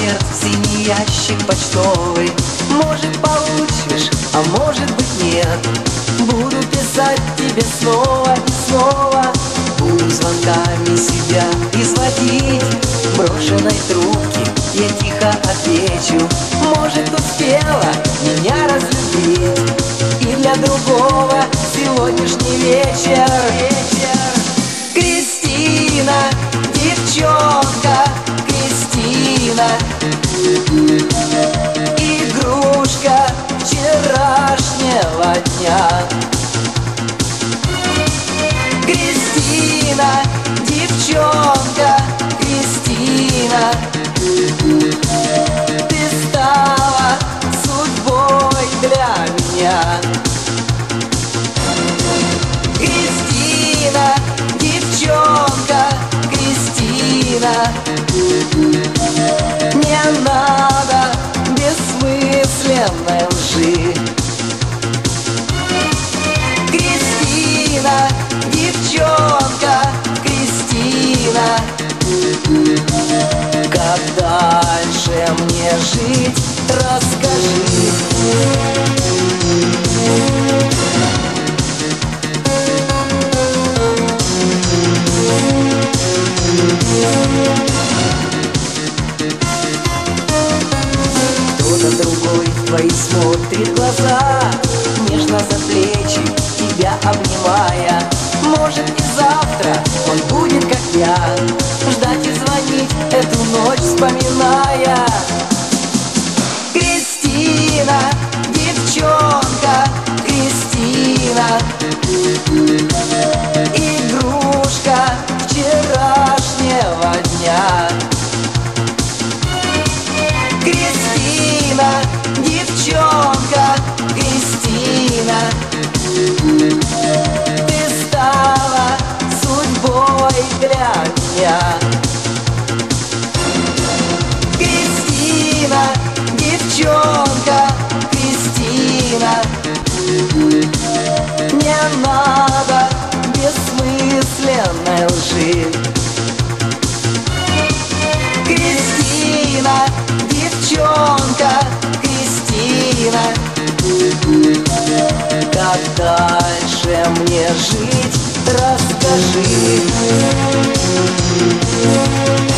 конверт в синий ящик почтовый. Может, получишь, а может быть нет. Буду писать тебе снова и снова. Буду звонками себя изводить. Брошенной трубки я тихо отвечу. Может, успела меня разлюбить. И для другого сегодняшний вечер. Кристина, девчонка, Кристина, игрушка вчерашнего дня. Кристина, девчонка, Кристина, ты стала судьбой для меня. Кристина, девчонка, Кристина, не надо бессмысленной лжи. Кристина, девчонка, Кристина, как дальше мне жить, расскажи. Кто-то другой в твои смотрит глаза, нежно за плечи тебя обнимая. Может, и завтра он будет, как я, ждать и звонить эту ночь вспоминая. Кристина, девчонка, Кристина, игрушка вчерашнего дня. Кристина, девчонка, Кристина, ты стала судьбой для меня. Кристина, девчонка, Кристина, не надо бессмысленной лжи. Кристина, девчонка, Кристина, как дальше мне жить, расскажи.